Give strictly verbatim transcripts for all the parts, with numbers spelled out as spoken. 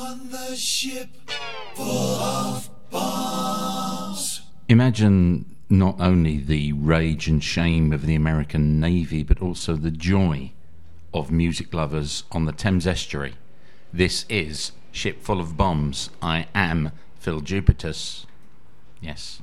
on the ship full of bombs. Imagine not only the rage and shame of the American Navy, but also the joy of music lovers on the Thames estuary. This is Ship Full of Bombs. I am Phil Jupitus. Yes.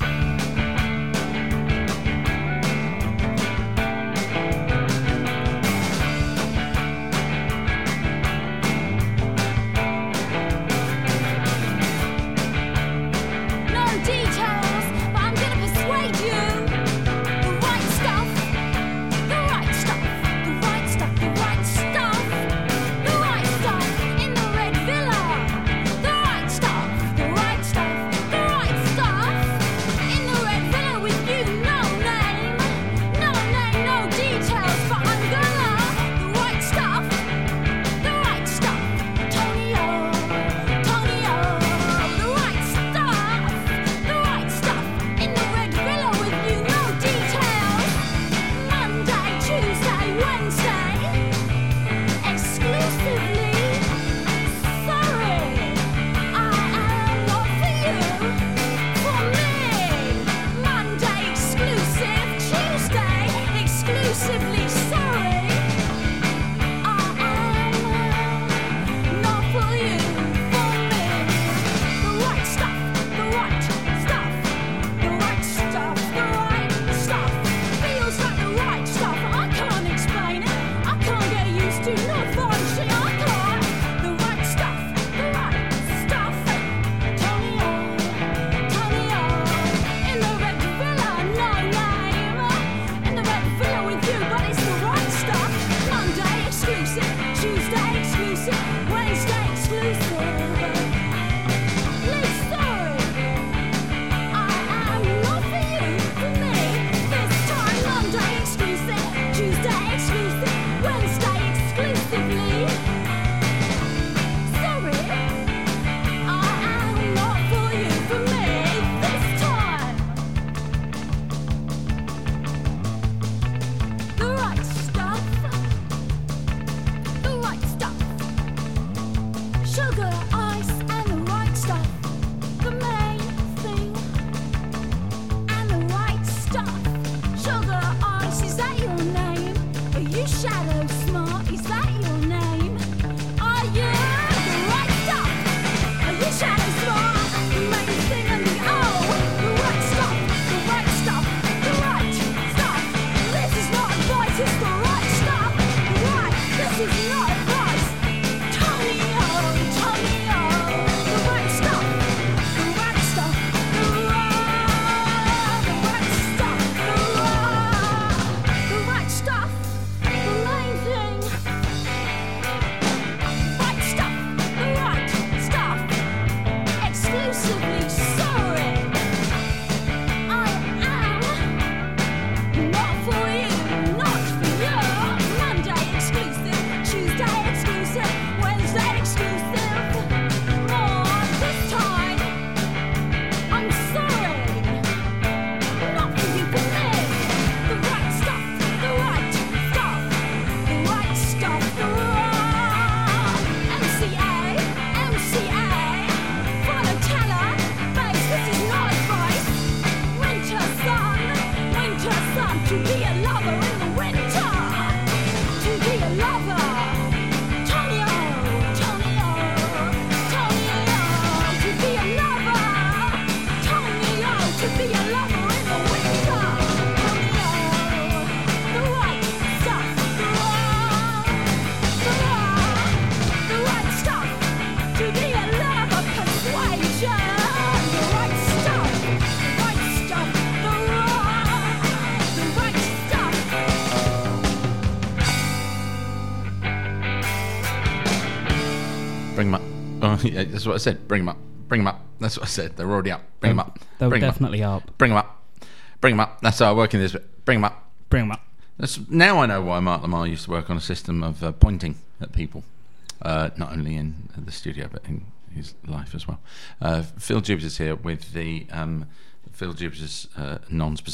Bring them up. Oh, yeah, that's what I said. Bring them up. Bring them up. That's what I said. They're already up. Bring them up. They were Bring 'em definitely up. up. Bring them up. Bring them up. That's how I work in this bit. Bring them up. Bring them up. That's, now I know why Mark Lamar used to work on a system of uh, pointing at people, uh, not only in the studio but in his life as well. Uh, Phil Jupitus here with the um, Phil Jupitus uh,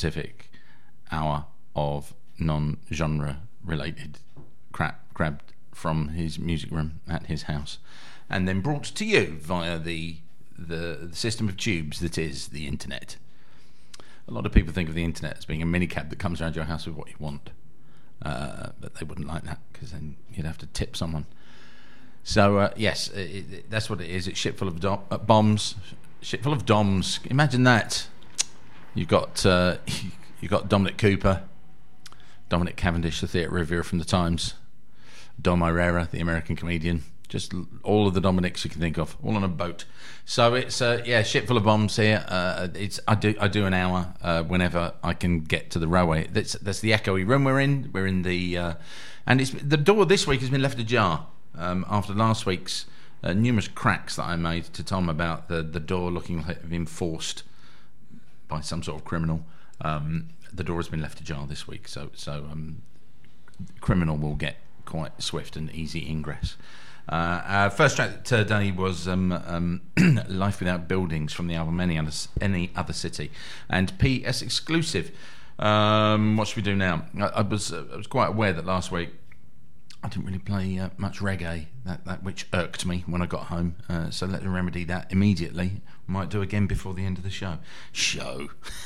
non-specific hour of non-genre related crap grabbed from his music room at his house, and then brought to you via the, the the system of tubes that is the internet. A lot of people think of the internet as being a minicab that comes around your house with what you want, uh, but they wouldn't like that because then you'd have to tip someone. So uh, yes, it, it, that's what it is. It's ship full of dom- uh, bombs, ship full of doms. Imagine that. You got uh, you got Dominic Cooper, Dominic Cavendish, the theatre reviewer from the Times, Dom Irrera, the American comedian. Just all of the Dominics you can think of, all on a boat. So it's uh, yeah, ship full of bombs here. Uh, it's I do I do an hour uh, whenever I can get to the railway. That's that's the echoey room we're in. We're in the uh, and it's the door this week has been left ajar um, after last week's uh, numerous cracks that I made to Tom about the the door looking like it had been forced by some sort of criminal. Um, the door has been left ajar this week, so so um, criminal will get quite swift and easy ingress. Uh, our first track today was um, um, Life Without Buildings from the album Any Other, Any Other City, and P S exclusive. Um, what should we do now? I, I was uh, I was quite aware that last week I didn't really play uh, much reggae, that, that which irked me when I got home, uh, so let's remedy that immediately. Might do again before the end of the show. Show.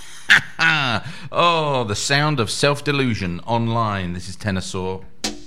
Oh, the sound of self-delusion online. This is Tenasaur.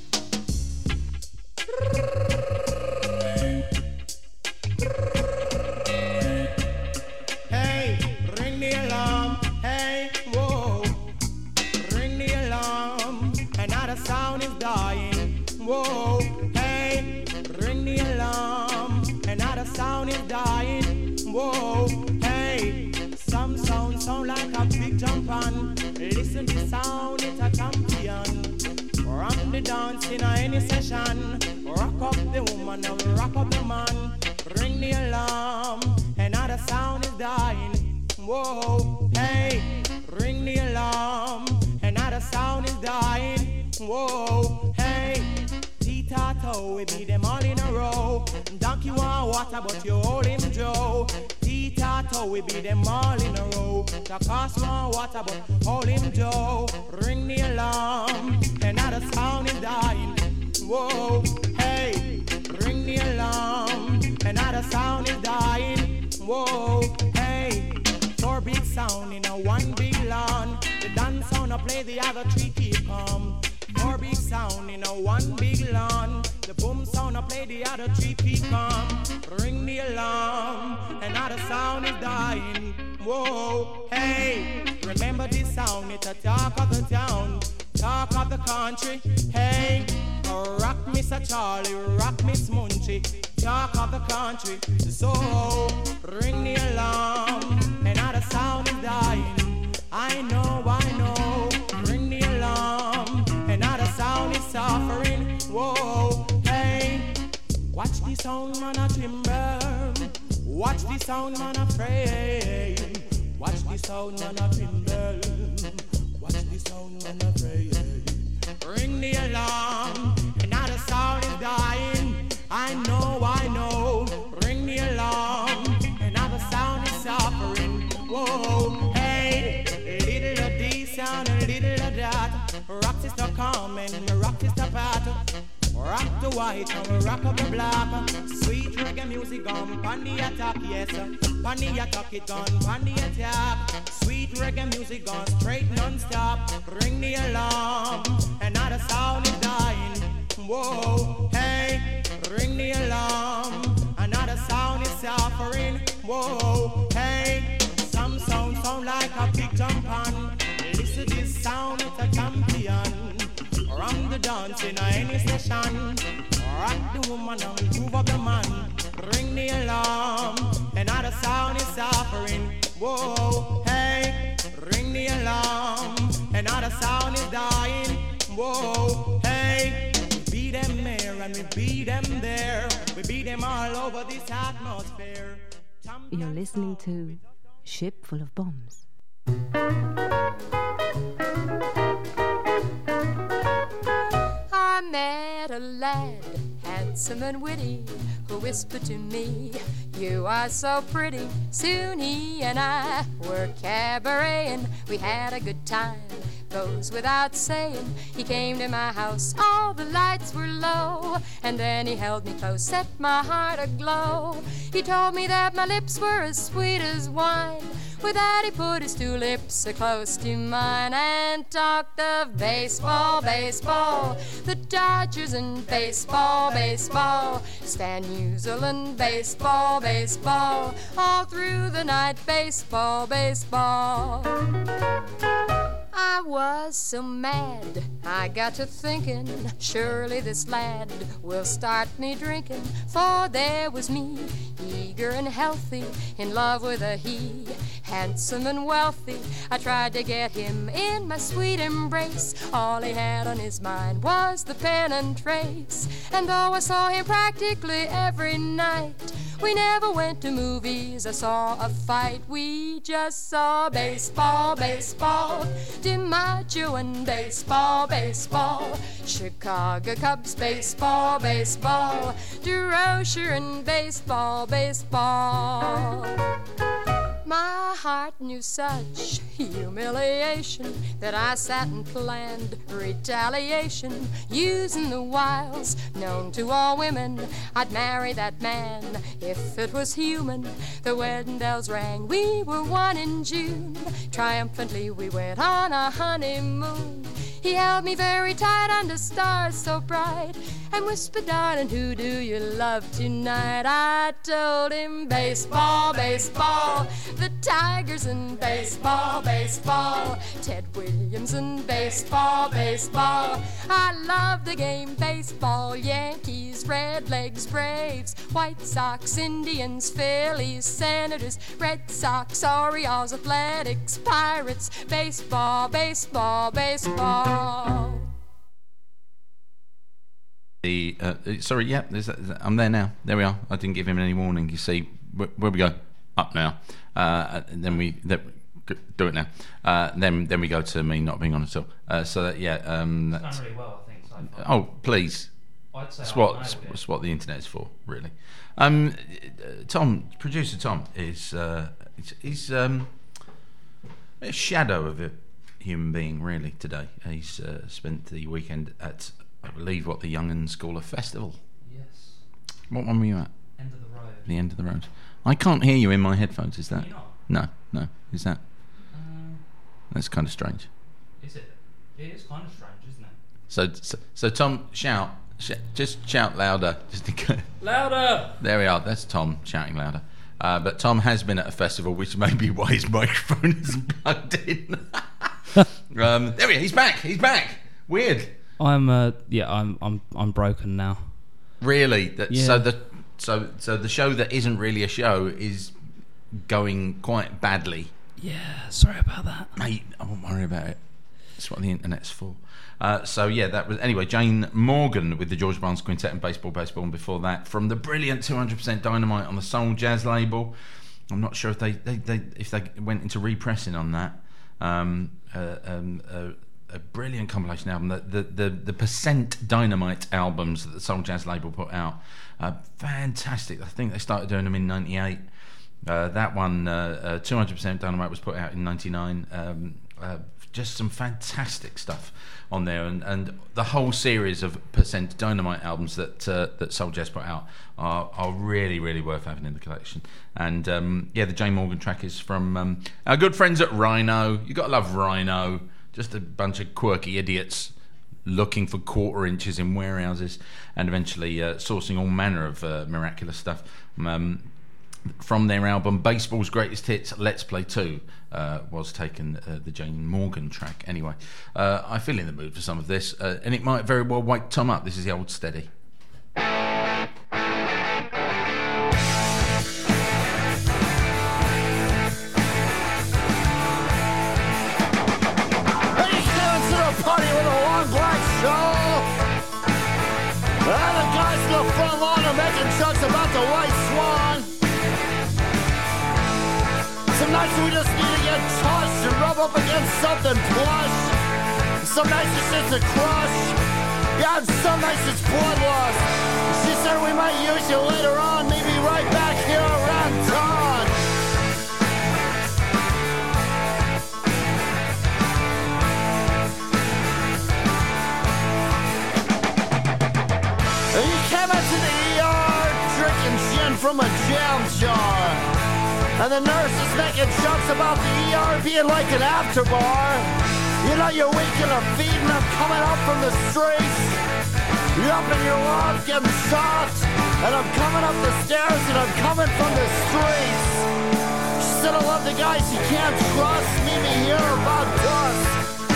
Whoa, hey, ring the alarm. Another sound is dying. Whoa, hey, some sound sound like a big jump on. Listen to sound, it's a champion. From the dance in any session. Rock up the woman and rock up the man. Ring the alarm. Another sound is dying. Whoa, hey, ring the alarm. Another sound is dying. Whoa, hey. Tato, we beat them all in a row. Donkey want water, but you hold him Joe. Tato, we beat them all in a row. The cost want water, but hold him Joe. Ring the alarm, another sound is dying. Whoa, hey, ring the alarm, another sound is dying. Whoa, hey, four big sound in a one big lawn. The dance sound, I play the other three keep calm. Four big sound in a one big lawn. The boom sound I play, the other three feet calm. Ring the alarm, another sound is dying. Whoa, hey, remember this sound, it's a talk of the town, talk of the country. Hey, rock Mister Charlie, rock Miss Munchie, talk of the country. So, ring the alarm, another sound is dying. I know, I know, ring the alarm. Another sound is suffering. Whoa, hey. Watch the sound man a timber. Watch the sound man a frame. Watch the sound man a timber. Watch the sound man a frame. Ring the alarm. Another sound is dying. I know, I know. Ring the alarm. Another sound is suffering. Whoa, hey. Little of this sound, a little of that. Rock sister come and rock sister pat. Rock the white and rock up the black. Sweet reggae music on pan the attack, yes. Pan the attack it gone, pan the attack. Sweet reggae music on straight non-stop. Ring the alarm, another sound is dying. Whoa, hey, ring the alarm, another sound is suffering. Whoa, hey, some sound sound like a big jump on. Listen to this sound, it's a champion. From the dance in any session. Rock the woman and groove up the man. Ring the alarm, another sound is suffering. Whoa, hey, ring the alarm, another sound is dying. Whoa, hey, we beat them here and we beat them there. We beat them all over this atmosphere. You're listening to Ship Full of Bombs. I met a lad, handsome and witty, who whispered to me, "You are so pretty." Soon he and I were cabareting. We had a good time, goes without saying. He came to my house, all the lights were low, and then he held me close, set my heart aglow. He told me that my lips were as sweet as wine. With that he put his two lips so close to mine and talked of baseball, baseball, the Dodgers and baseball, baseball, Stan Musial and baseball, baseball, all through the night, baseball, baseball. I was so mad, I got to thinking, surely this lad will start me drinking. For there was me, eager and healthy, in love with a he, handsome and wealthy. I tried to get him in my sweet embrace. All he had on his mind was the pen and trace. And though I saw him practically every night, we never went to movies or saw a fight. We just saw baseball, baseball, DiMaggio and baseball, baseball, Chicago Cubs, baseball, baseball, DeRocher and baseball, baseball. My heart knew such humiliation that I sat and planned retaliation, using the wiles known to all women. I'd marry that man if it was human. The wedding bells rang, we were one in June. Triumphantly we went on our honeymoon. He held me very tight under stars so bright and whispered, darling, who do you love tonight? I told him baseball, baseball, the Tigers and baseball, baseball, Ted Williams and baseball, baseball. I love the game baseball, Yankees, Redlegs, Braves, White Sox, Indians, Phillies, Senators, Red Sox, Orioles, Athletics, Pirates, baseball, baseball, baseball. The uh, sorry, yeah, there's, I'm there now. There we are. I didn't give him any warning. You see, where, where we go? Up now. Uh, and then we that, do it now. Uh, then then we go to me not being on at all. Uh, so that, yeah, um, it's done really well, I think. So oh, please. I'd say that's what that's what the internet is for, really. Um, Tom, producer Tom, is uh, he's, he's um, a shadow of a human being, really. Today, he's uh, spent the weekend at, I believe, what, the Young and Scholar Festival. Yes. What one were you at? End of the road. The end of the road. I can't hear you in my headphones. Is that? Can you not? No, no. Is that? Um, That's kind of strange. Is it? It is kind of strange, isn't it? So, so, so Tom, shout, sh- just shout louder. Just to go. Louder. There we are. That's Tom shouting louder. Uh, but Tom has been at a festival, which may be why his microphone isn't plugged in. um, there we are. He's back. He's back. Weird. I'm uh, yeah. I'm I'm I'm broken now. Really? That, yeah. So the so so the show that isn't really a show is going quite badly. Yeah. Sorry about that, mate. I won't worry about it. That's what the internet's for. Uh, so yeah, that was anyway. Jane Morgan with the George Barnes Quintet and Baseball, Baseball, and before that, from the brilliant two hundred percent Dynamite on the Soul Jazz label. I'm not sure if they, they, they if they went into repressing on that. Um, uh, um, uh, a brilliant compilation album. The, the the the Percent Dynamite albums that the Soul Jazz label put out, uh, fantastic. I think they started doing them in ninety-eight. Uh, that one, uh, uh, two hundred percent Dynamite, was put out in ninety-nine. Um, uh, just some fantastic stuff on there, and, and the whole series of Percent Dynamite albums that uh, that Soul Jazz put out are, are really, really worth having in the collection. And um, yeah, the Jane Morgan track is from um, our good friends at Rhino. You got to love Rhino. Just a bunch of quirky idiots looking for quarter inches in warehouses and eventually uh, sourcing all manner of uh, miraculous stuff. Um, from their album Baseball's Greatest Hits, Let's Play two uh, was taken, uh, the Jane Morgan track. Anyway, uh, I feel in the mood for some of this, uh, and it might very well wake Tom up. This is the Old Steady. Jokes about the white swan. Some nights we just need to get touched and rub up against something plush. Some nights it's just a crush. Yeah, and some nights it's bloodlust. She said we might use you later on, maybe right back here around dawn. drinking from a jam jar. And the nurse is making jokes about the E R being like an after bar. You know you're weak in the feet and I'm coming up from the streets. You're up in your love getting soft. And I'm coming up the stairs and I'm coming from the streets. She said I love the guys you can't trust. Meet me here about dusk.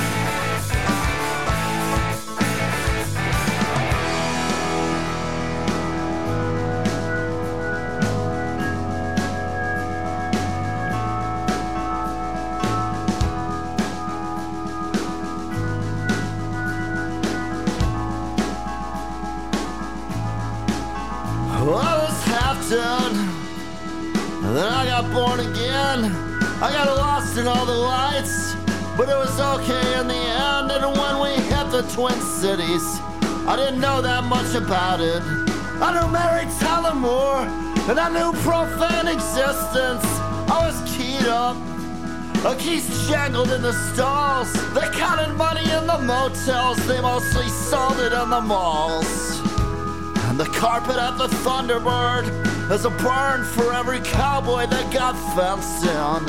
Well, I was half done, and then I got born again. I got lost in all the lights, but it was okay in the end. And when we hit the Twin Cities, I didn't know that much about it. I knew Mary Tyler Moore, and I knew Profane Existence. I was keyed up, a keys jangled in the stalls. They counted money in the motels, they mostly sold it in the malls. And the carpet at the Thunderbird is a burn for every cowboy that got fenced in.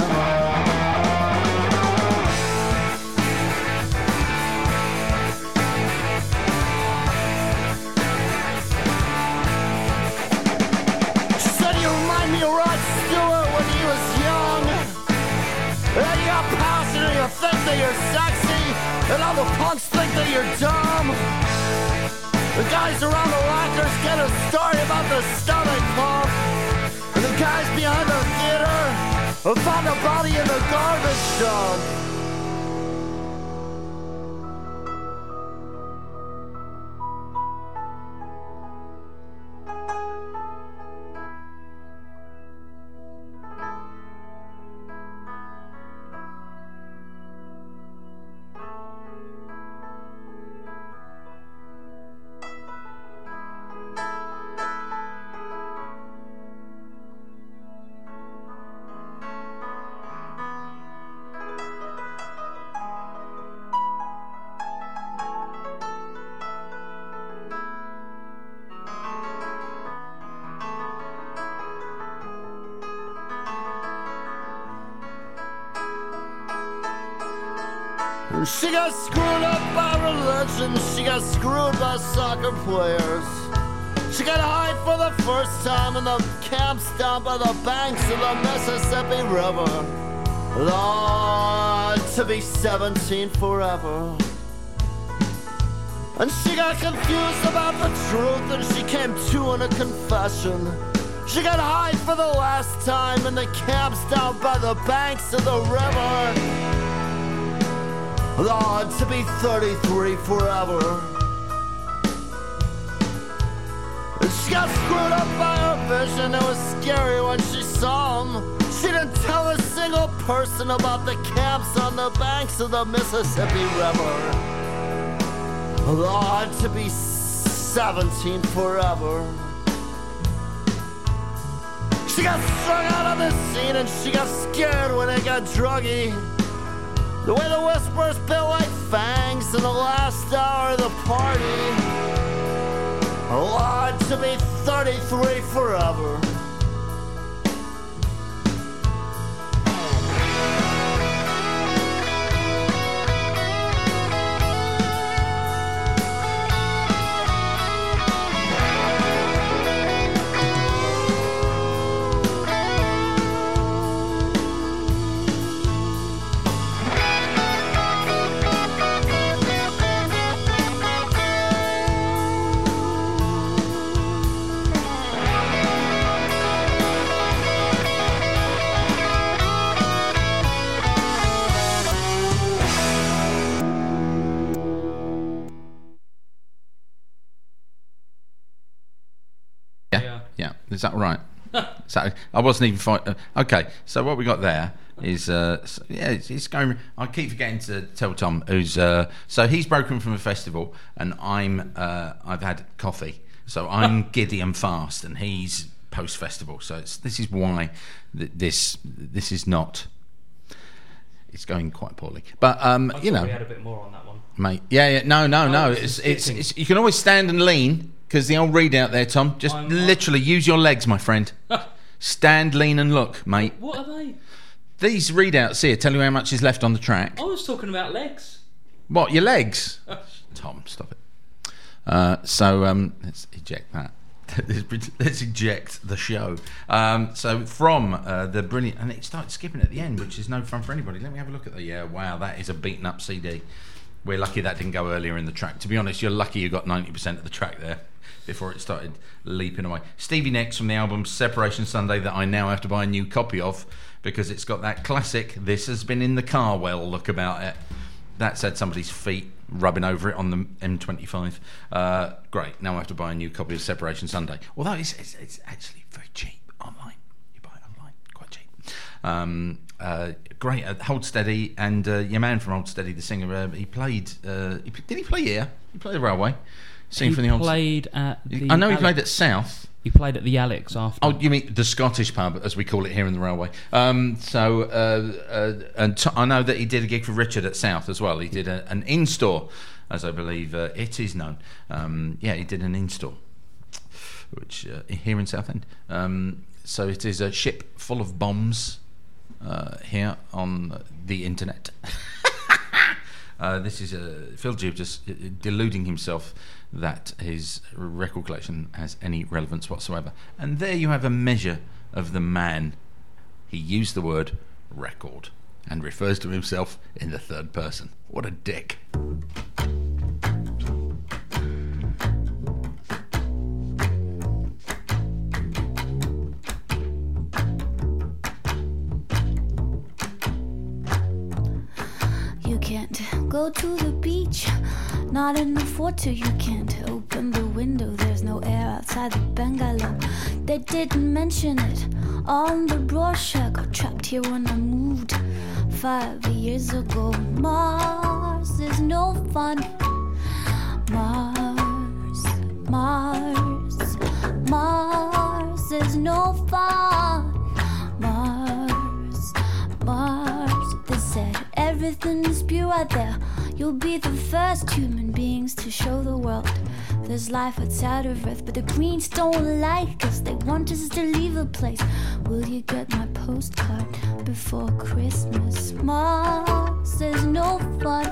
She said you remind me of Rod Stewart when he was young. And you got passion and you think that you're sexy, and all the punks think that you're dumb. The guys around the lockers get a story about the stomach pump. And the guys behind the theater found a body in the garbage dump. She got screwed up by religion, she got screwed by soccer players. She got high for the first time in the camps down by the banks of the Mississippi River. Lord, to be seventeen forever. And she got confused about the truth and she came to in a confession. She got high for the last time in the camps down by the banks of the river. Lord, to be thirty-three forever. And she got screwed up by her vision. It was scary when she saw him. She didn't tell a single person about the camps on the banks of the Mississippi River. Lord, to be seventeen forever. She got strung out on the scene and she got scared when it got druggy. The way the whispers bit like fangs in the last hour of the party. Lord, to be thirty-three forever. Is that right? So I wasn't even fight. Uh, okay, so what we got there is uh, so, yeah, it's, it's going. I keep forgetting to tell Tom who's. Uh, so he's broken from a festival, and I'm. Uh, I've had coffee, so I'm giddy and fast, and he's post festival. So it's, this is why th- this this is not. It's going quite poorly, but um, I you know, we had a bit more on that one, mate. Yeah, yeah. No, no, Oh, no. it's It's, just it's sitting. it's you can always stand and lean. Because the old readout there, Tom, just I'm- literally use your legs, my friend. Stand, lean and look, mate. What are they? These readouts here tell you how much is left on the track. I was talking about legs. What, your legs? Tom, stop it. Uh, so um, let's eject that. Let's eject the show. Um, so from uh, the brilliant, and it started skipping at the end, which is no fun for anybody. Let me have a look at the. Yeah, wow, that is a beaten up C D. We're lucky that didn't go earlier in the track. To be honest, you're lucky you got ninety percent of the track there before it started leaping away. Stevie Nicks from the album Separation Sunday that I now have to buy a new copy of because it's got that classic "This has been in the car well" look about it. That's had somebody's feet rubbing over it on the M twenty-five. Uh, great. Now I have to buy a new copy of Separation Sunday. Although it's, it's, it's actually very cheap online. You buy it online, quite cheap. Um, uh, great. Uh, Hold Steady, and uh, your man from Hold Steady, the singer, uh, he played. Uh, he, did he play here? He played the Railway. Sing He from the Hold played at the. I know he Alex. played at South. He played at the Alex after. Oh, you mean the Scottish pub, as we call it here in the Railway? Um, so, uh, uh, and t- I know that he did a gig for Richard at South as well. He did a, an in-store, as I believe uh, it is known. Um, yeah, he did an in-store, which uh, here in Southend. Um, so it is a ship full of bombs uh, here on the internet. Uh, this is uh, Phil Jube just uh, deluding himself that his record collection has any relevance whatsoever. And there you have a measure of the man. He used the word record and refers to himself in the third person. What a dick. You can't go to the beach, not in the photo. You can't open the window, there's no air outside the bungalow. They didn't mention it on the brochure. Got trapped here when I moved five years ago. Mars is no fun. Mars, Mars, Mars is no fun. Mars, Mars, they said everything is pure out there. You'll be the first human beings to show the world there's life outside of Earth. But the Greens don't like us, they want us to leave the place. Will you get my postcard before Christmas? Mars is no fun.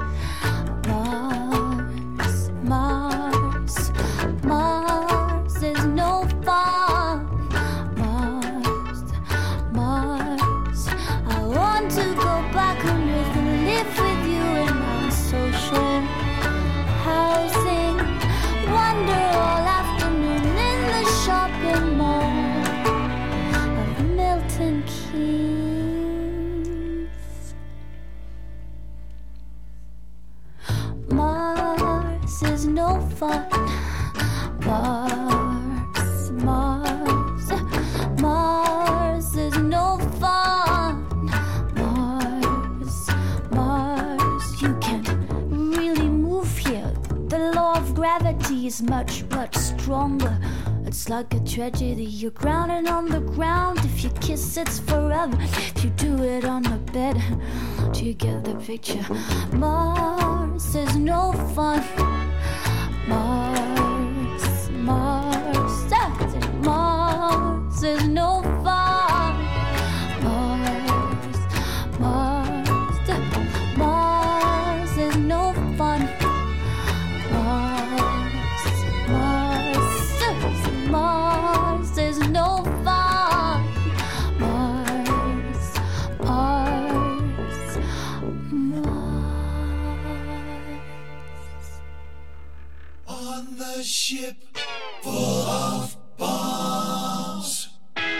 Mars, Mars, Mars is no fun. Mars, Mars, I want to go back on Earth and live with you in our social housing. Wander all afternoon in the shopping mall of Milton Keynes. Mars is no fun. Mars, Mars, Mars is no fun. Mars, Mars, you can't really move here. The law of gravity is much, much stronger. It's like a tragedy. You're grounded on the ground. If you kiss, it's forever. If you do it on the bed, do you get the picture? Mars is no fun. Mars, Mars, Mars is no fun. Mars, Mars, Mars is no fun. Mars, Mars, Mars is no fun. Mars, Mars, Mars. On the ship full of bombs.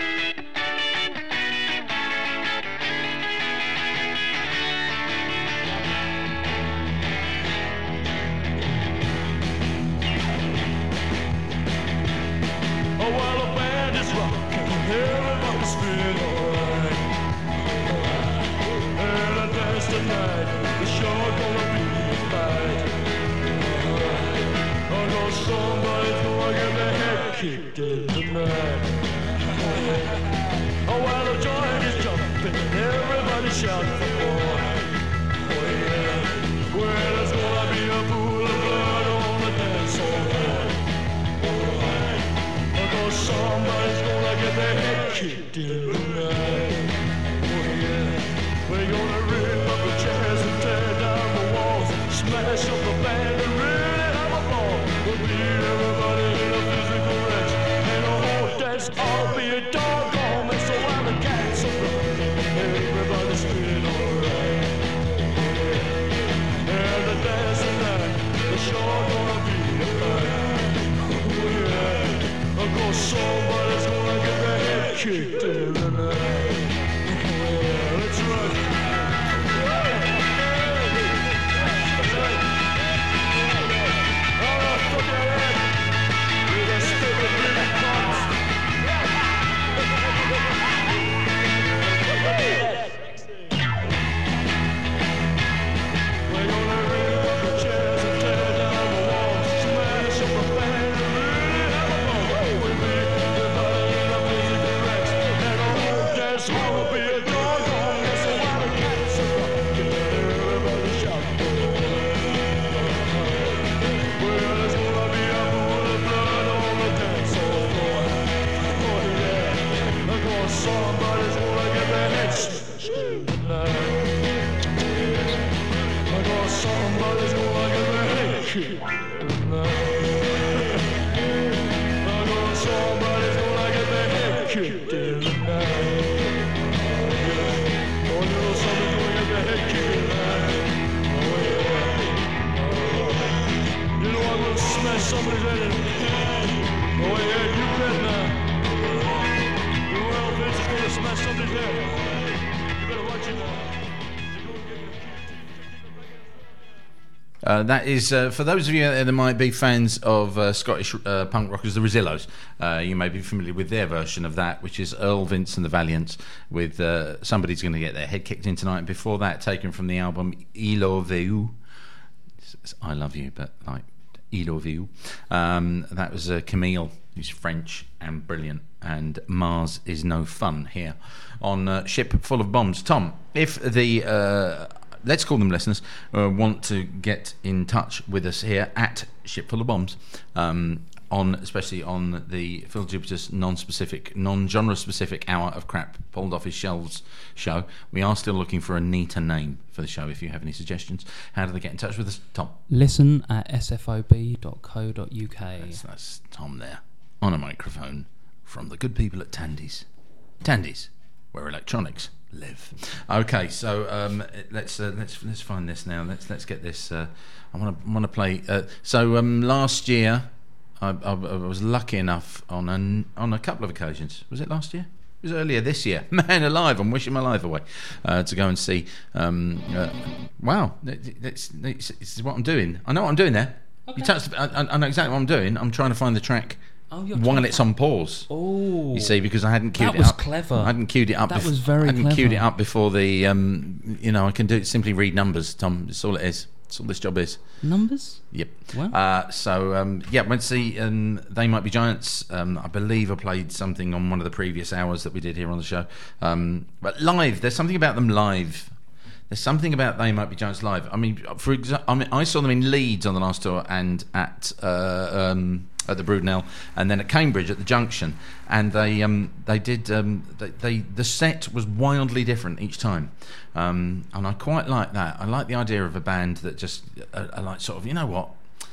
Oh, while the band is rocking, everybody's feeling alright. And I dance tonight, it's sure gonna be a fight. I know somebody's gonna get their head kicked in tonight. Oh, while the joint is jumping, everybody shouting for more. Oh, yeah. Well, there's gonna be a pool of blood on the dance floor. Oh, somebody's gonna get their head kicked in tonight. Oh yeah, we're gonna rip up the chairs and tear down the walls, smash up the band and really have a ball. We'll beat everybody in a physical wrench, and the whole dance all be a doggone mess. So I'm the cats of the everybody's feeling alright. And the dance tonight, the show gonna be a fight. Oh yeah, of course somebody's gonna get their head kicked in tonight. Oh yeah, that's right. Somebody's ready. Oh yeah, you bet now. You well, Vince is gonna smash somebody's head. You better watch it now. Uh, that is, uh, for those of you that might be fans of uh, Scottish uh, punk rockers, the Rosillos, uh, you may be familiar with their version of that, which is Earl, Vince and the Valiants, with uh, Somebody's Going to Get Their Head Kicked In Tonight. And before that, taken from the album I Love You. It's I Love You, but like I Love You. Um, that was uh, Camille, who's French and brilliant, and Mars is No Fun here on uh, Ship Full of Bombs. Tom, if the... Uh, let's call them listeners, uh, want to get in touch with us here at Ship Full of Bombs, um, on especially on the Phil Jupiter's non-specific, non-genre specific hour of crap pulled off his shelves show. We are still looking for a neater name for the show. If you have any suggestions, how do they get in touch with us, Tom? Listen at s f o b dot co dot u k. That's, that's Tom there on a microphone from the good people at Tandy's. Tandy's, where electronics live. Okay, so um, let's uh, let's let's find this now. Let's let's get this. Uh, I want to want to play. Uh, so um, last year, I, I, I was lucky enough on an, on a couple of occasions. Was it last year? It was earlier this year. Man alive, I'm wishing my life away uh, to go and see. Um, uh, wow, it's, it's, it's what I'm doing. I know what I'm doing there. Okay. You touched. I, I know exactly what I'm doing. I'm trying to find the track. Oh, you're while it's on pause. Oh, you see, because I hadn't queued that it was up. Clever. I hadn't queued it up. That bef- was very I hadn't clever. queued it up before the. Um, you know, I can do simply read numbers, Tom. That's all it is. That's all this job is. Numbers. Yep. Wow. Uh, so um, yeah, went to see um, They Might Be Giants. Um, I believe I played something on one of the previous hours that we did here on the show. Um, but live, there's something about them live. There's something about They Might Be Giants live. I mean, for example, I mean, I saw them in Leeds on the last tour and at uh, um, at the Broodnell, and then at Cambridge at the Junction, and they um, they did um, they, they the set was wildly different each time, um, and I quite like that. I like the idea of a band that just uh, are like sort of, you know what,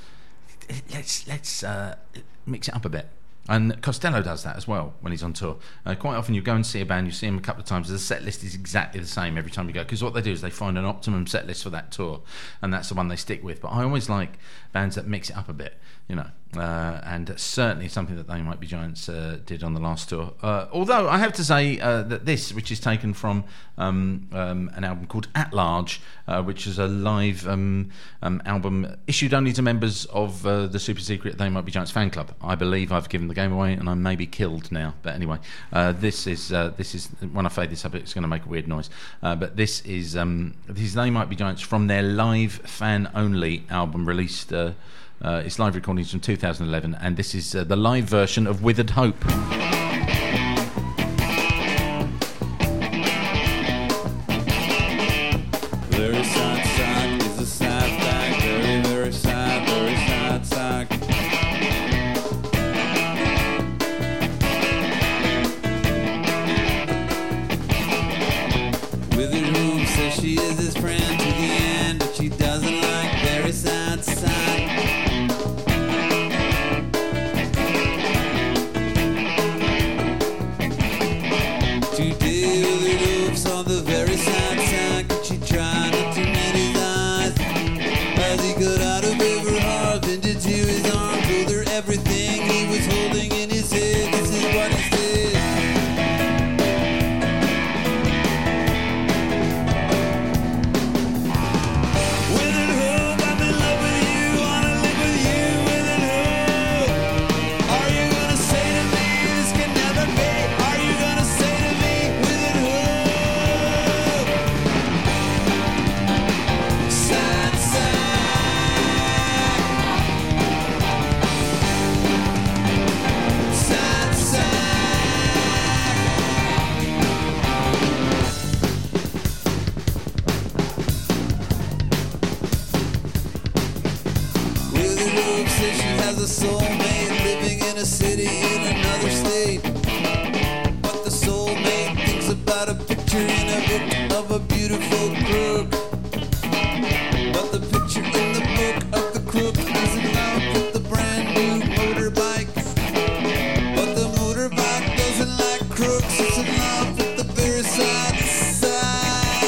let's let's uh, mix it up a bit. And Costello does that as well when he's on tour. Uh, quite often you go and see a band, you see them a couple of times, the set list is exactly the same every time you go, because what they do is they find an optimum set list for that tour, and that's the one they stick with. But I always like bands that mix it up a bit, you know, uh, and certainly something that They Might Be Giants uh, did on the last tour. Uh, although I have to say uh, that this, which is taken from um, um, an album called At Large, uh, which is a live um, um, album issued only to members of uh, the super secret They Might Be Giants fan club. I believe I've given the game away, and I may be killed now. But anyway, uh, this is uh, this is when I fade this up, it's going to make a weird noise. Uh, but this is um, this is They Might Be Giants from their live fan only album released. Uh, uh, it's live recordings from two thousand eleven, and this is uh, the live version of Withered Hope. Very sad sack is a sad fact. Very, very sad, very sad sack. Withered Hooves says she is his friend to the end, but she doesn't like very sad sad. Today Withered Hooves saw the very sad sack, and she tried not to meet his eyes. As he got out of Everhearth and into his arms, told her everything he was holding in his head. This is what he said. Says she has a soulmate living in a city in another state. But the soulmate thinks about a picture in a book of a beautiful crook. But the picture in the book of the crook is in love with the brand new motorbike. But the motorbike doesn't like crooks, it's in love with the very side to side.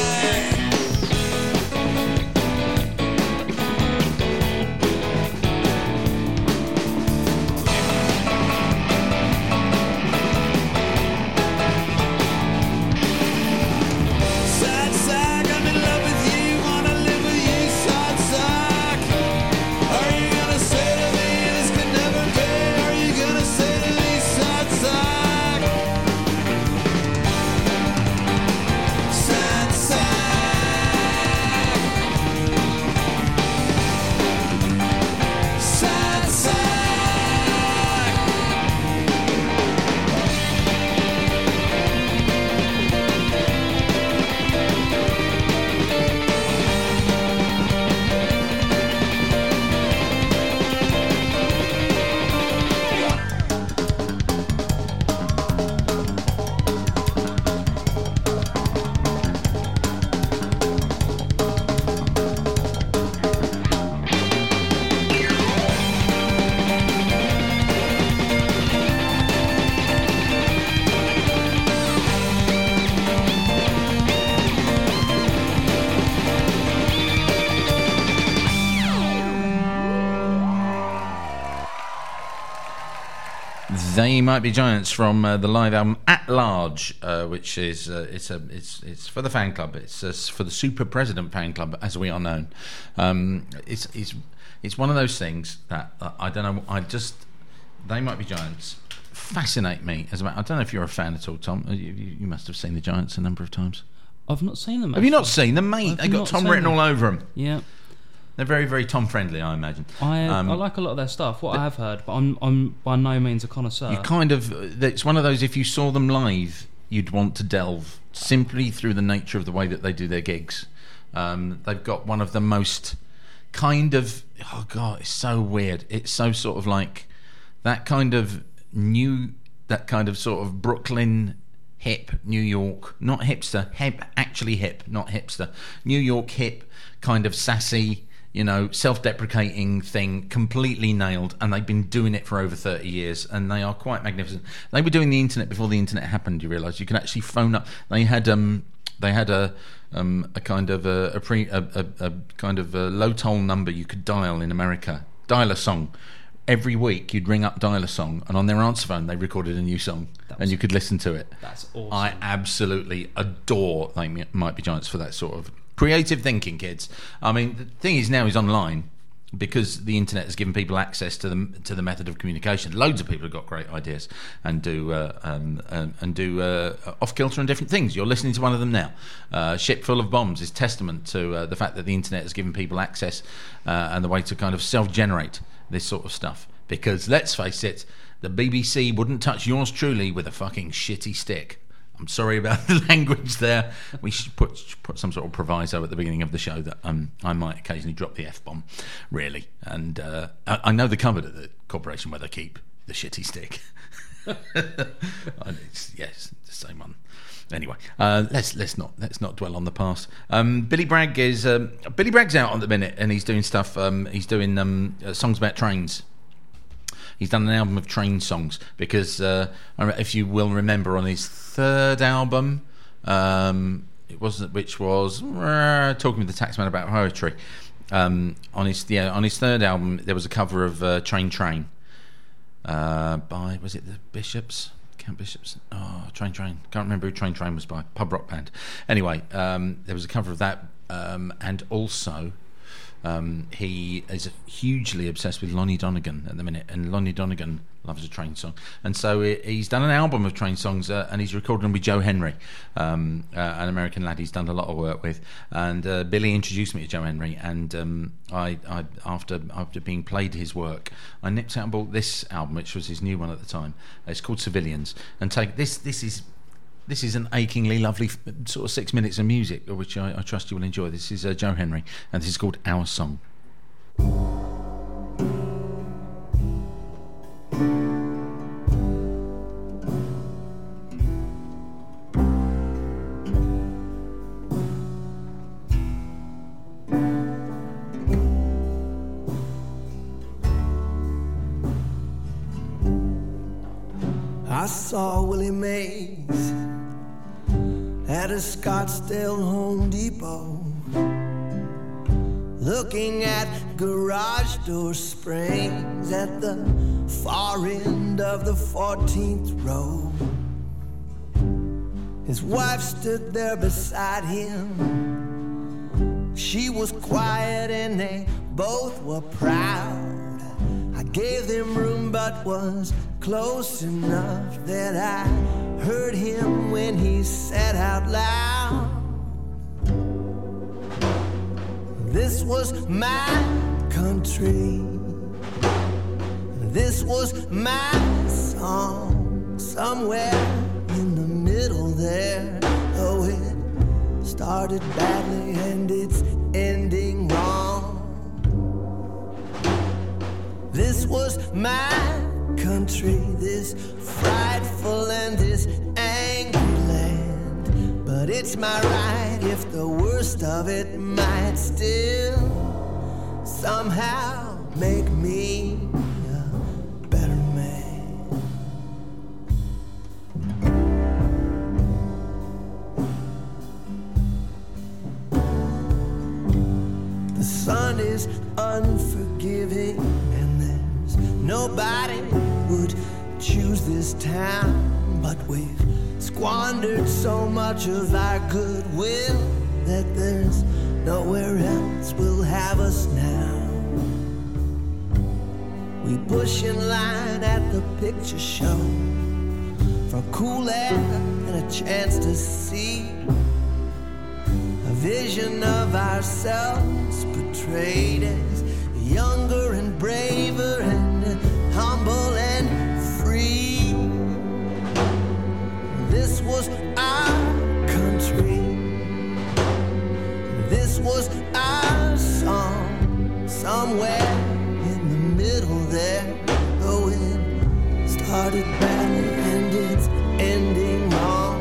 They Might Be Giants from uh, the live album At Large, uh, which is uh, it's a it's it's for the fan club. It's uh, for the Super President fan club, as we are known. Um, it's it's it's one of those things that uh, I don't know. I just They Might Be Giants fascinate me. As a, I don't know if you're a fan at all, Tom. You, you, you must have seen the Giants a number of times. I've not seen them. Have you not seen them, mate? I've They got not Tom seen written them. all over them. Yeah. They're very, very Tom friendly, I imagine. I Um, I like a lot of their stuff. What I have heard, but I'm I'm by no means a connoisseur. You kind of, it's one of those, if you saw them live, you'd want to delve simply through the nature of the way that they do their gigs. Um, they've got one of the most kind of, oh God, it's so weird. It's so sort of like that kind of new, that kind of sort of Brooklyn hip, New York, not hipster, hip, actually hip, not hipster, New York hip, kind of sassy, you know, self-deprecating thing, completely nailed, and they've been doing it for over thirty years, and they are quite magnificent. They were doing the internet before the internet happened. You realise you can actually phone up. They had um, they had a um, a kind of a, a pre a, a, a kind of a low toll number you could dial in America, dial a song. Every week you'd ring up, dial a song, and on their answer phone they recorded a new song, and you could listen to it. That's awesome. I absolutely adore They Might Be Giants for that sort of creative thinking, kids. I mean, the thing is now is online, because the internet has given people access to the to the method of communication. Loads of people have got great ideas and do uh, um, um, and do uh, off kilter and different things. You're listening to one of them now. Uh, Ship Full of Bombs is testament to uh, the fact that the internet has given people access uh, and the way to kind of self-generate this sort of stuff. Because let's face it, the B B C wouldn't touch yours truly with a fucking shitty stick. I'm sorry about the language there. We should put put some sort of proviso at the beginning of the show that um, I might occasionally drop the F-bomb, really. And uh, I, I know the cover at the corporation where they keep the shitty stick. it's, yes, the same one. Anyway, uh, let's let's not let's not dwell on the past. Um, Billy Bragg is um, Billy Bragg's out at the minute, and he's doing stuff. Um, he's doing um, uh, songs about trains. He's done an album of train songs because, uh, if you will remember, on his third album, um, it wasn't which was uh, Talking with the Taxman About Poetry. Um, on his yeah on his third album, there was a cover of uh, Train Train uh, by was it the Bishops? Count Bishops. Oh, Train Train. Can't remember who Train Train was by. Pub rock band. Anyway, um, there was a cover of that, um, and also um, he is hugely obsessed with Lonnie Donegan at the minute, and Lonnie Donegan loves a train song, and so he's done an album of train songs, uh, and he's recorded them with Joe Henry, um, uh, an American lad he's done a lot of work with. And uh, Billy introduced me to Joe Henry, and um, I, I, after after being played his work, I nipped out and bought this album, which was his new one at the time. It's called Civilians, and take this. This is this is an achingly lovely sort of six minutes of music, which I, I trust you will enjoy. This is uh, Joe Henry, and this is called Our Song. I saw Willie Mays at a Scottsdale Home Depot, looking at garage door springs at the far end of the fourteenth row. His wife stood there beside him. She was quiet and they both were proud. I gave them room but was close enough that I heard him when he said out loud, this was my country, this was my song, somewhere in the middle there. Oh, it started badly and it's ending wrong. This was my country, this frightful and this angry land. But it's my right if the worst of it might still somehow make me a better man. The sun is unforgiving, nobody would choose this town, but we've squandered so much of our goodwill that there's nowhere else will have us now. We push in line at the picture show for cool air and a chance to see a vision of ourselves portrayed as younger and braver and humble and free. This was our country, this was our song, somewhere in the middle there. Oh, it started badly and it's ending wrong.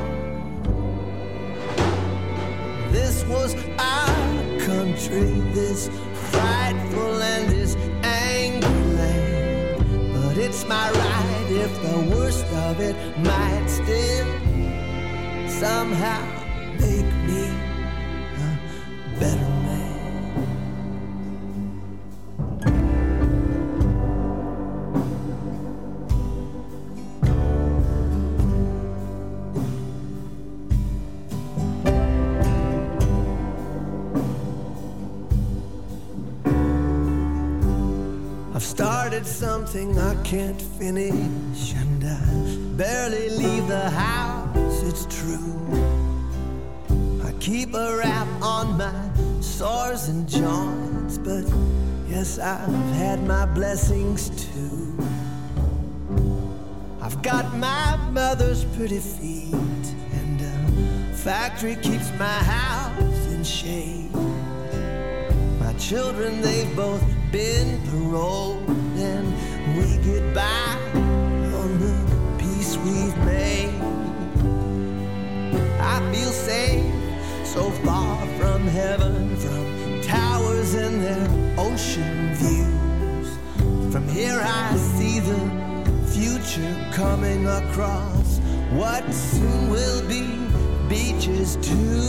This was our country, this frightful and this angry land. But it's my right if the worst of it might still somehow make me a better man. Started something I can't finish, and I barely leave the house, it's true. I keep a wrap on my sores and joints, but yes, I've had my blessings too. I've got my mother's pretty feet, and a factory keeps my house in shade. My children, they've both been paroled, and we get by on the peace we've made. feel safe, so far from heaven, from towers and their ocean views. From here I see the future coming across what soon will be beaches too.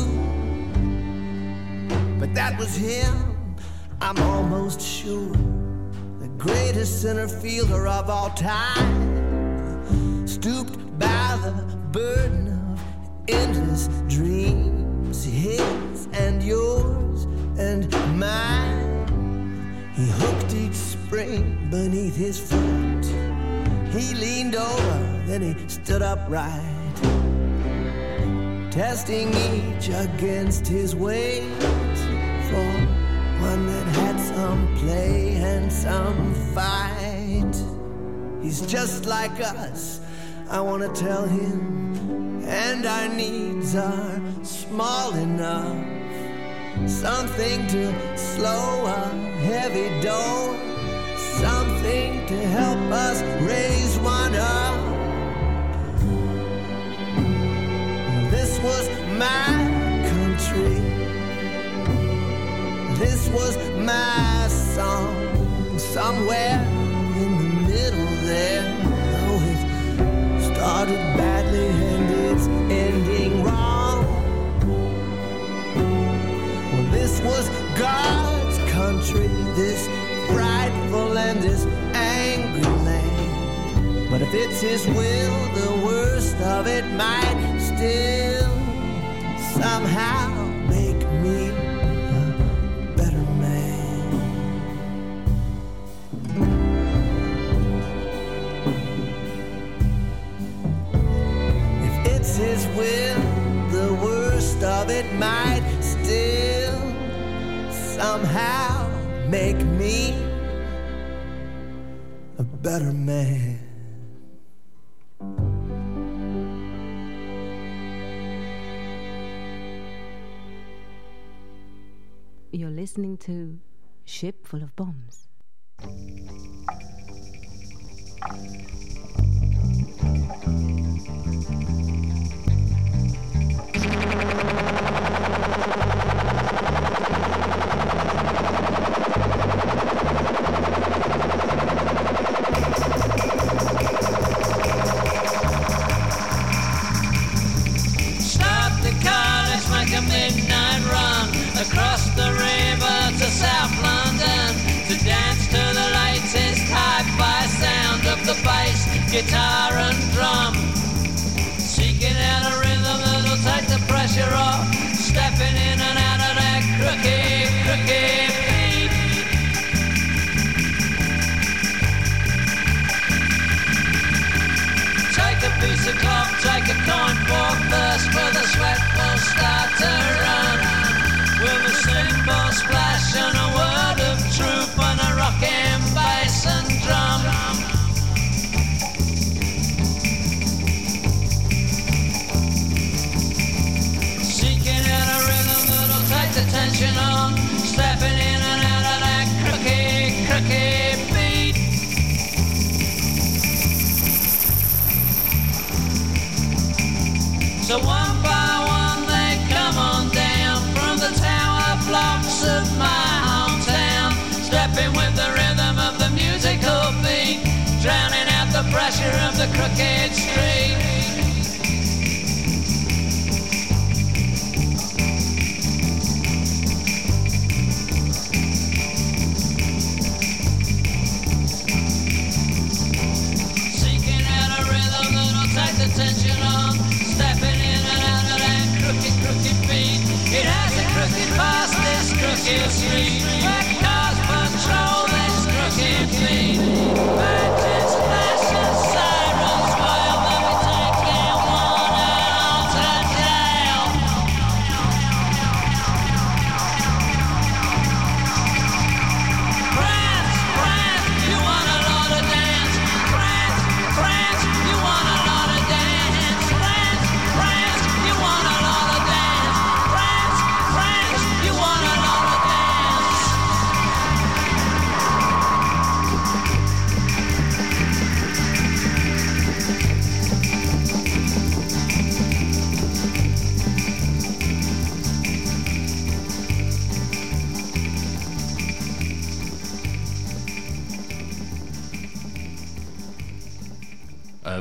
But that was him, I'm almost sure, the greatest center fielder of all time, stooped by the burden of endless dreams, his and yours and mine. He hooked each spring beneath his foot. He leaned over, then he stood upright, testing each against his weight, for one that had some play and some fight. He's just like us, I want to tell him, and our needs are small enough. Something to slow a heavy door, something to help us raise one up. This was my country, this was my song, somewhere in the middle there. Though it started badly and it's ending wrong. Well, this was God's country, this frightful and this angry land. But if it's his will, the worst of it might still somehow make me a better man. If it's his will, the worst of it might still somehow make me a better man. You're listening to Ship Full of Bombs. Stop the car, let's make a midnight run across the river to South London, to dance to the latest hi-fi sound of the bass, guitar and drum, seeking out a rhythm that'll take the pressure off, stepping in and out of that crooked, crooked beat. Take a piece of cloth, take a coin for thirst, where the sweat will start to run, with a cymbal splash and a word of truth and a rocking bass and drum. Seeking out a rhythm that'll take the tension on, stepping in and out of that crooked, crooked beat. So one by one they come on down from the tower blocks of my hometown, stepping with the rhythm of the musical beat, drowning out the pressure of the crooked street. Seeking out a rhythm that'll take the tension on, stepping in and out of that crooked, crooked beat. It has a crooked past this crooked street, where cars patrol this crooked beat. Badges, flashes, sirens, while the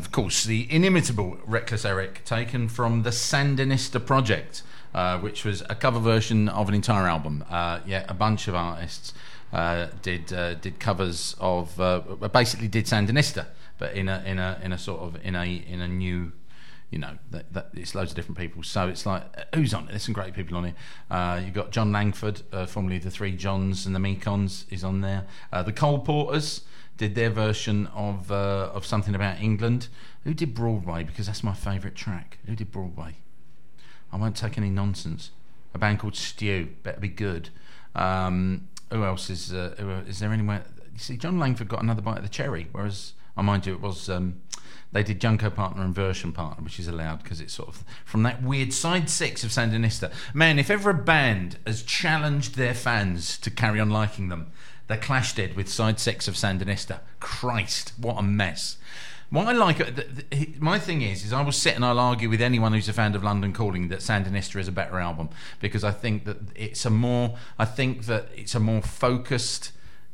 of course, the inimitable Reckless Eric, taken from the Sandinista Project, uh, which was a cover version of an entire album. Uh, yeah, a bunch of artists uh, did uh, did covers of uh, basically did Sandinista, but in a in a in a sort of in a in a new. You know, that, that it's loads of different people. So it's like, who's on it? There's some great people on it. Uh, you've got John Langford, uh, formerly the Three Johns and the Mekons, is on there. Uh, the Cole Porters did their version of uh, of Something About England. Who did Broadway? Because that's my favourite track. Who did Broadway? I won't take any nonsense. A band called Stew. Better be good. Um, who else is... Uh, who, is there anywhere... You see, John Langford got another bite of the cherry, whereas, I mind you, it was... Um, they did Junko Partner and Version Partner, which is allowed because it's sort of from that weird side six of Sandinista. Man, if ever a band has challenged their fans to carry on liking them, The Clash did with side six of Sandinista. Christ, what a mess. What I like, the, the, my thing is, is I will sit and I'll argue with anyone who's a fan of London Calling that Sandinista is a better album, because I think that it's a more, I think that it's a more focused.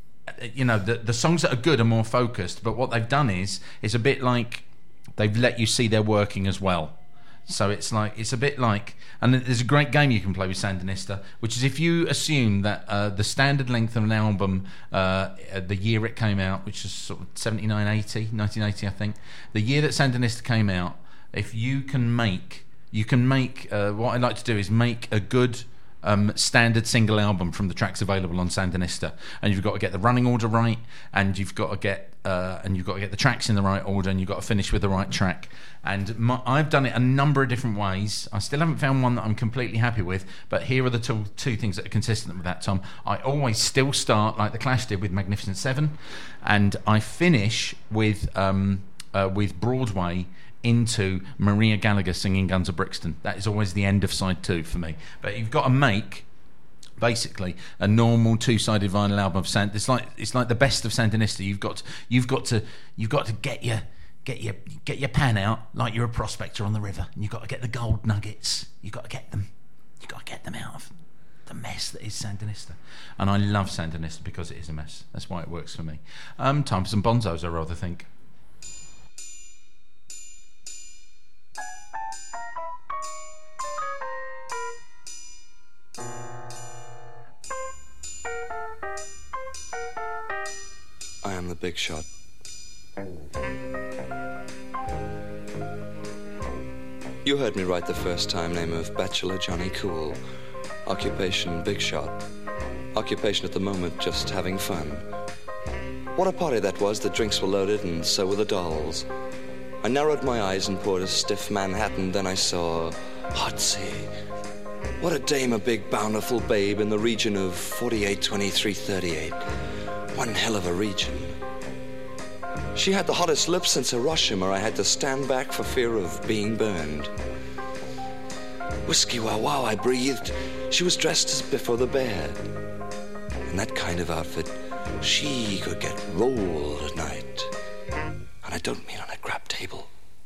You know, the the songs that are good are more focused, but what they've done is it's a bit like they've let you see they're working as well. So it's like it's a bit like, and there's a great game you can play with Sandinista, which is if you assume that uh, the standard length of an album, uh, the year it came out, which is sort of seventy-nine, eighty, nineteen eighty, I think, the year that Sandinista came out, if you can make, you can make, uh, what I like to do is make a good Um, standard single album from the tracks available on Sandinista, and you've got to get the running order right, and you've got to get uh, and you've got to get the tracks in the right order, and you've got to finish with the right track. And my, I've done it a number of different ways. I still haven't found one that I'm completely happy with, but here are the two, two things that are consistent with that, Tom. I always still start like the Clash did with Magnificent Seven, and I finish with um, uh, with Broadway into Maria Gallagher singing Guns of Brixton. That is always the end of side two for me. But you've got to make basically a normal two-sided vinyl album of Sand. It's like it's like the best of Sandinista. You've got to, you've got to you've got to get your get your get your pan out like you're a prospector on the river, and you've got to get the gold nuggets. You've got to get them. You've got to get them out of the mess that is Sandinista. And I love Sandinista because it is a mess. That's why it works for me. Um, time for some bonzos, I rather think. I am the big shot. You heard me right the first time, name of Bachelor Johnny Cool. Occupation, big shot. Occupation at the moment, just having fun. What a party that was, the drinks were loaded and so were the dolls. I narrowed my eyes and poured a stiff Manhattan, then I saw Hotsy. What a dame, a big bountiful babe in the region of forty-eight, twenty-three, thirty-eight. One hell of a region. She had the hottest lips since Hiroshima. I had to stand back for fear of being burned. Whiskey wow wow, I breathed. She was dressed as Before the Bear. In that kind of outfit, she could get rolled at night. And I don't mean on a crap table.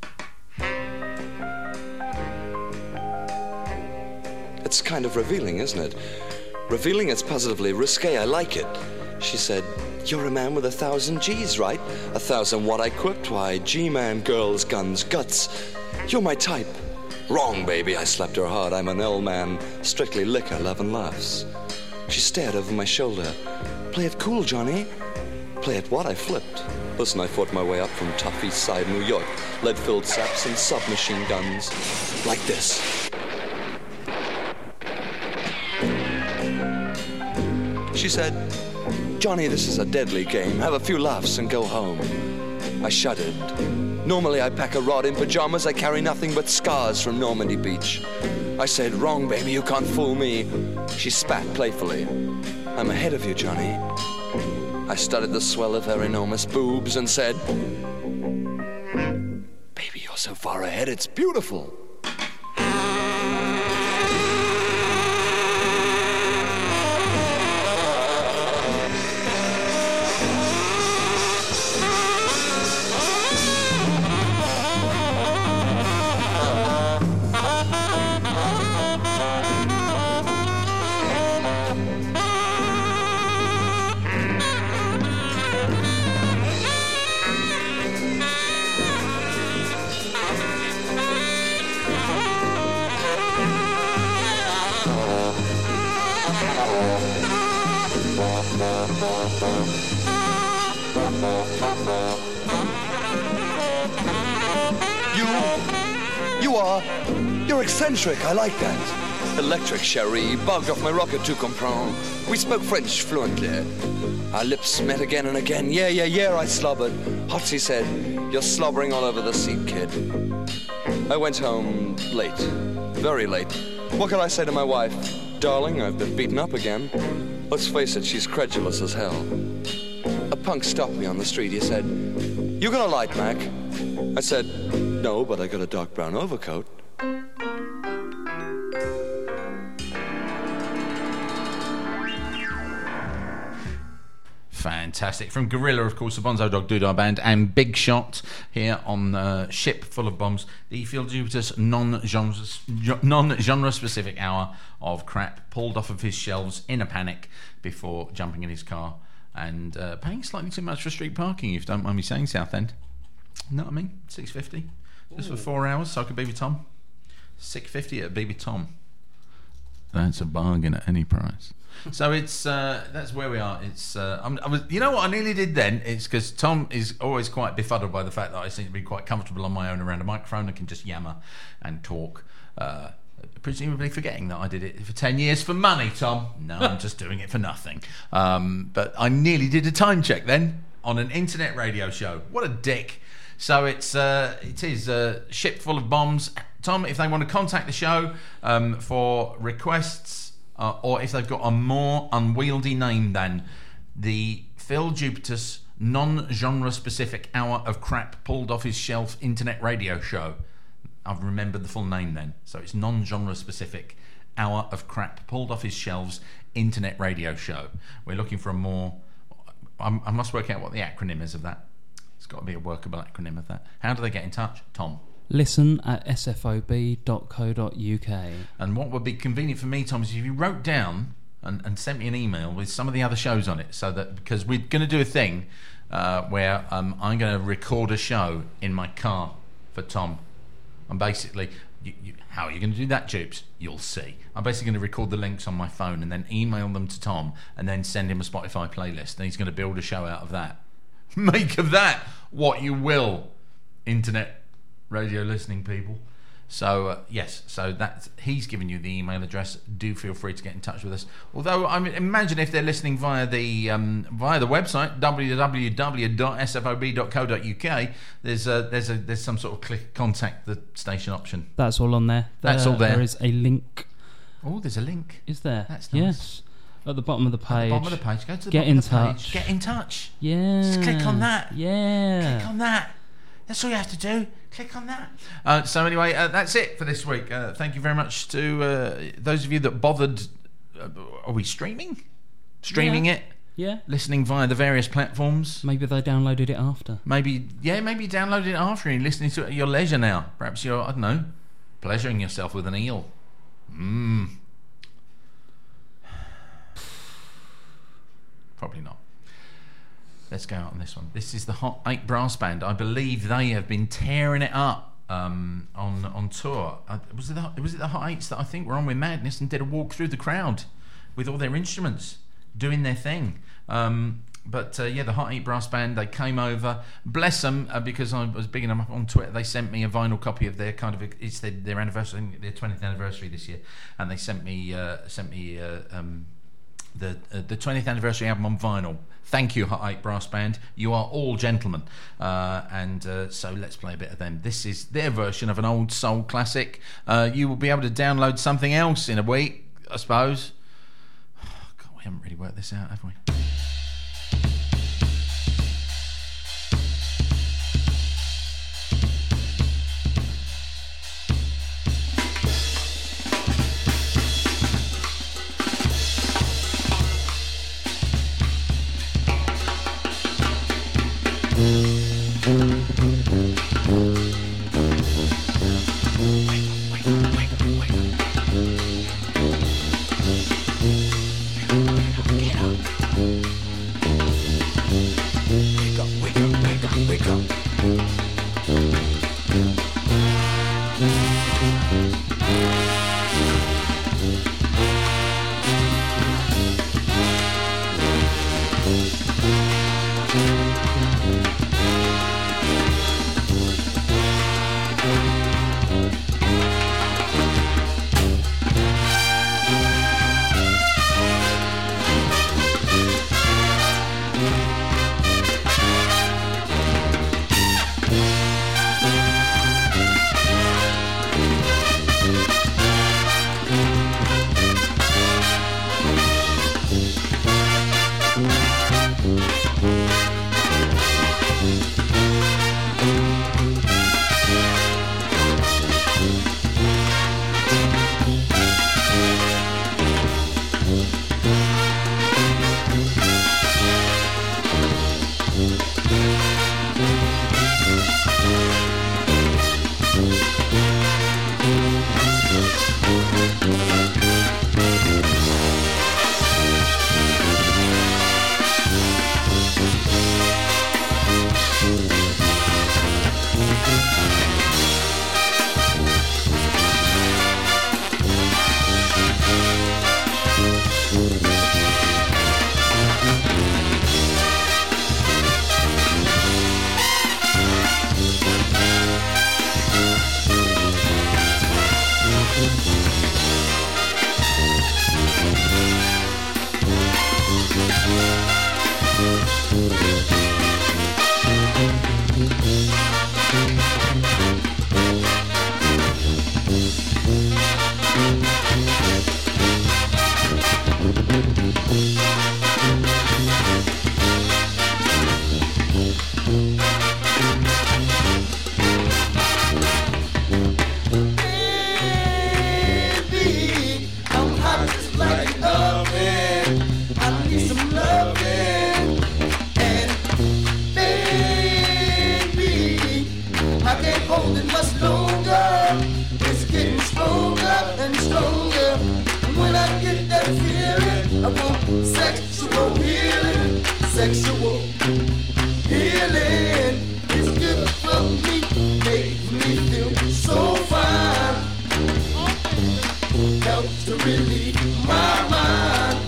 It's kind of revealing, isn't it? Revealing, it's positively risque. I like it. She said, "You're a man with a thousand G's, right? A thousand what I quipped? Why, G-man, girls, guns, guts. You're my type." Wrong, baby, I slapped her hard. I'm an L-man, strictly liquor, love and laughs. She stared over my shoulder. "Play it cool, Johnny." "Play it what?" I flipped. Listen, I fought my way up from tough East Side New York. Lead-filled saps and submachine guns. Like this. She said, "Johnny, this is a deadly game. Have a few laughs and go home." I shuddered. Normally I pack a rod in pajamas. I carry nothing but scars from Normandy Beach. I said, "Wrong, baby, you can't fool me." She spat playfully. "I'm ahead of you, Johnny." I studied the swell of her enormous boobs and said, "Baby, you're so far ahead, it's beautiful." You... You are... You're eccentric, I like that. Electric, chérie, bugged off my rocket to comprendre. We spoke French fluently. Our lips met again and again. Yeah, yeah, yeah, I slobbered. Hotsy said, you're slobbering all over the seat, kid. I went home late. Very late. What could I say to my wife? Darling, I've been beaten up again. Let's face it, she's credulous as hell. A punk stopped me on the street. He said, you got a light, Mac? I said, no, but I got a dark brown overcoat. Fantastic. From Gorilla, of course, the Bonzo Dog Doodah Band, and Big Shot here on uh, Ship Full of Bombs, the Phil Jupiter's non-genre, non-genre specific hour of crap pulled off of his shelves in a panic before jumping in his car and uh, paying slightly too much for street parking, if you don't mind me saying, Southend. You know what I mean? six fifty just for four hours, so I could be with Tom. six fifty at B B Tom. That's a bargain at any price. So it's uh, that's where we are. It's uh, I'm, I was, you know what I nearly did then. It's because Tom is always quite befuddled by the fact that I seem to be quite comfortable on my own around a microphone. I can just yammer and talk, uh, presumably forgetting that I did it for ten years for money. Tom, no, I'm just doing it for nothing. Um, but I nearly did a time check then on an internet radio show. What a dick! So it's uh, it is a Ship Full of Bombs. Tom, if they want to contact the show um, for requests. Uh, or if they've got a more unwieldy name than the Phil Jupiter's non-genre specific hour of crap pulled off his shelf internet radio show. I've remembered the full name then. So it's non-genre specific hour of crap pulled off his shelves internet radio show. We're looking for a more... I, I must work out what the acronym is of that. It's got to be a workable acronym of that. How do they get in touch, Tom? Listen at s f o b dot co dot u k. And what would be convenient for me, Tom, is if you wrote down and, and sent me an email with some of the other shows on it, so that, because we're going to do a thing uh, where um, I'm going to record a show in my car for Tom. And basically, you, you, how are you going to do that, Jupes? You'll see. I'm basically going to record the links on my phone and then email them to Tom and then send him a Spotify playlist, and he's going to build a show out of that. Make of that what you will, internet radio listening people. So uh, yes, so that's, he's given you the email address. Do feel free to get in touch with us. Although I mean, imagine if they're listening via the um, via the website w w w dot s f o b dot co dot u k. There's a, there's a there's some sort of click contact the station option. That's all on there. there That's all there. There is a link. Oh, there's a link. Is there? That's nice. Yes. At the bottom of the page. At the bottom of the page. Go to the Get bottom in of the touch. page. Get in touch. Yeah. Just click on that. Yeah. Click on that. That's all you have to do. Click on that. Uh, so anyway, uh, that's it for this week. Uh, thank you very much to uh, those of you that bothered. Uh, are we streaming? Streaming Yeah. it? Yeah. Listening via the various platforms. Maybe they downloaded it after. Maybe, yeah, maybe you downloaded it after and you're listening to it at your leisure now. Perhaps you're, I don't know, pleasuring yourself with an eel. Mmm. Probably not. Let's go out on this one. This is the Hot Eight Brass Band. I believe they have been tearing it up um, on on tour. Uh, was it the, was it the Hot Eights that I think were on with Madness and did a walk through the crowd with all their instruments doing their thing? Um, but uh, yeah, the Hot Eight Brass Band, they came over. Bless them, uh, because I was bigging them up on Twitter. They sent me a vinyl copy of their kind of it's their, their anniversary, their twentieth anniversary this year, and they sent me uh, sent me. Uh, um, the uh, the twentieth anniversary album on vinyl. Thank you, Hot Eight Brass Band. You are all gentlemen. Uh, and uh, so let's play a bit of them. This is their version of an old soul classic. Uh, you will be able to download something else in a week, I suppose. Oh, God, we haven't really worked this out, have we? relieve my mind.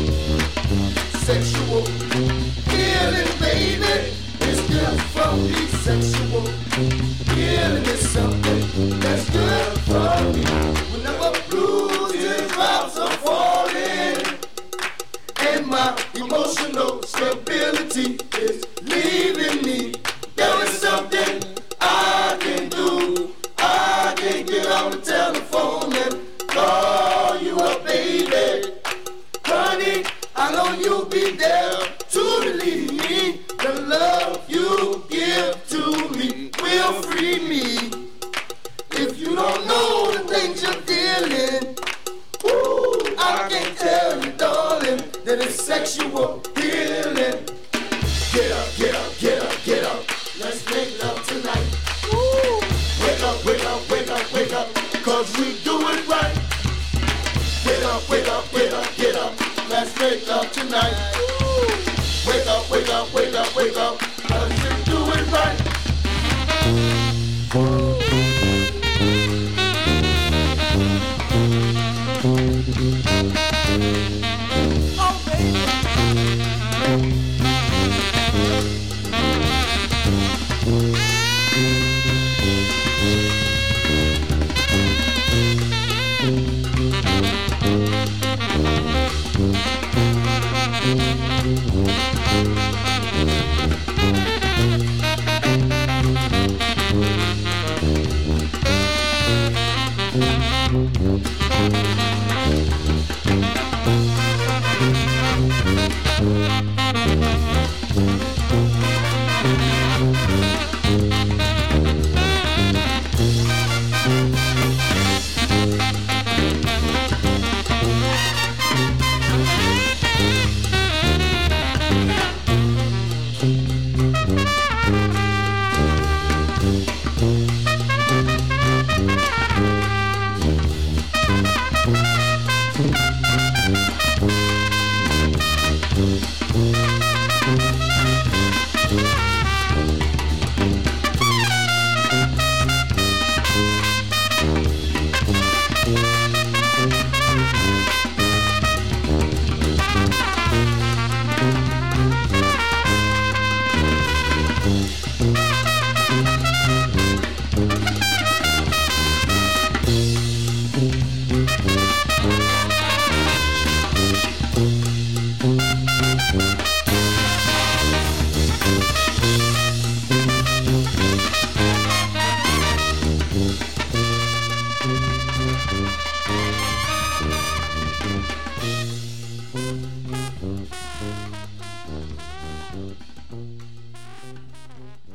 Sexual healing, baby, is good for me. Sexual healing is something that's good for me. Whenever blues and drops are falling, and my emotional stability is leaving me, there is something I can do. I can get on the telephone and call you up, baby. Honey, I know you'll be there to relieve me. The love you give to me will free me. If you don't know the things you're dealing, ooh, I can tell you, darling, that it's sexual healing. Get up, get up, get up, get up. Let's make love tonight. Ooh. Wake up, wake up, wake up, wake up, cause we do it right. Get up, wake up, get up, get up. Let's make love tonight. Ooh. Wake up, wake up, wake up, wake up, cause we do it right. Oh, baby. Thank you.